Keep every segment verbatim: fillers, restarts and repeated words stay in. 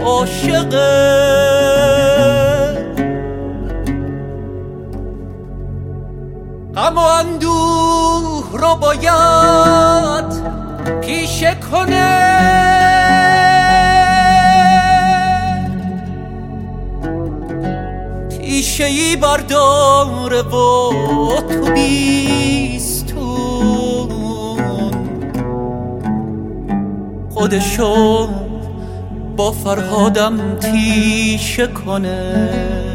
عاشقه، غم و اندوه رو باید پیشه کنه، تیشه ای برداره و تو بیستون خودشو با فرهادم تیشه کنه.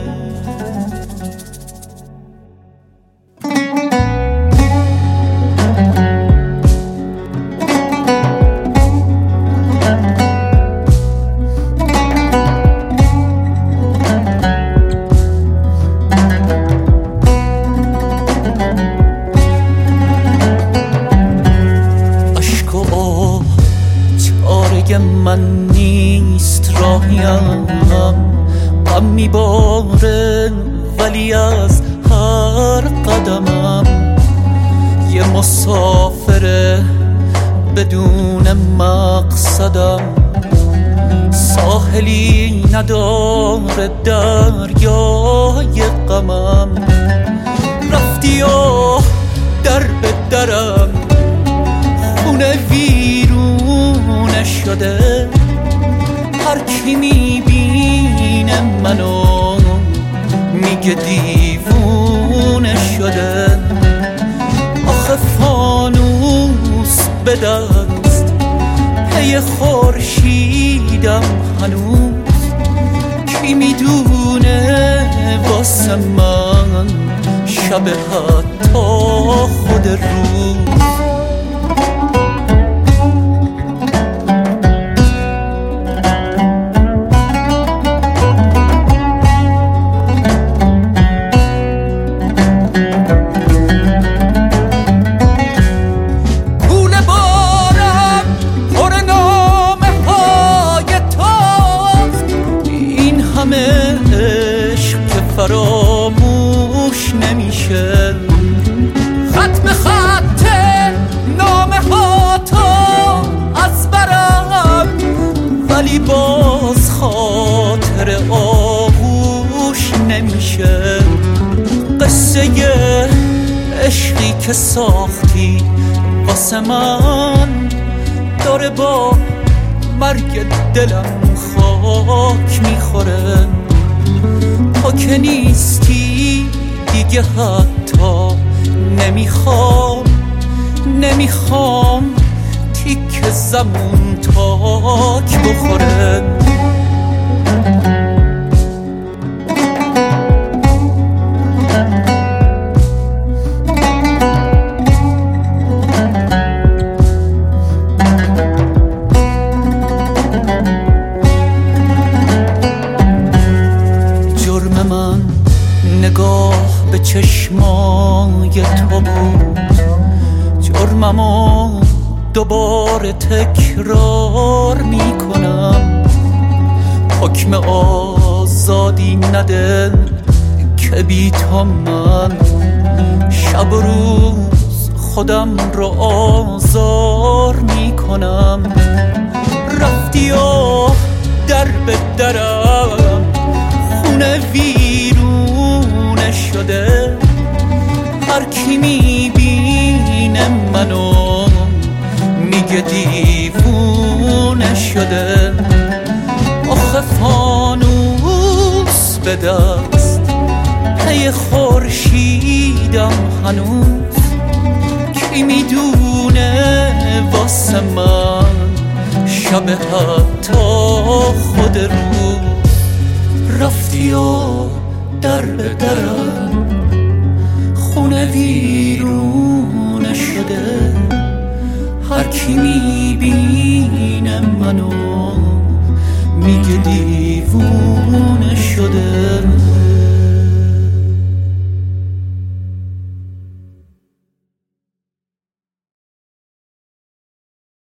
من نیست راهیم، غم میباره ولی از هر قدمم یه مسافره بدون مقصدم، ساحلی نداره دریای غمم، رفتی و در به درم خونه ویرونه شده، هر کی میبینه منو میگه دیوونه شده، آخه فانوس به دست پی خورشیدم هنوز، کی میدونه واسه من شب حتی خود روز. فراموش نمیشه، خط به خط نامه ها تو از برم، ولی باز خاطر آغوش نمیشه، قصه عشقی که ساختی واسه من داره با مرگ دلم خاک میخوره، تو که نیستی دیگه حتی نمیخوام نمیخوام تیک زمون تاک بخوره. نگاه به چشمای تو بود، جرممو دوباره تکرار میکنم، حکم آزادی نده که بی تو من شب و روز خودم رو آزار میکنم، رفتی و در به درم خونه ویرونه شده، هر کی میبینه منو میگه دیوونه شده، آخه فانوس به دست پی خورشیدم هنوز، کی میدونه واسه من شب حتی خود روز، رفتی و در به درم خونه ویرونه شده، هر کی میبینه منو میگه دیوونه شده.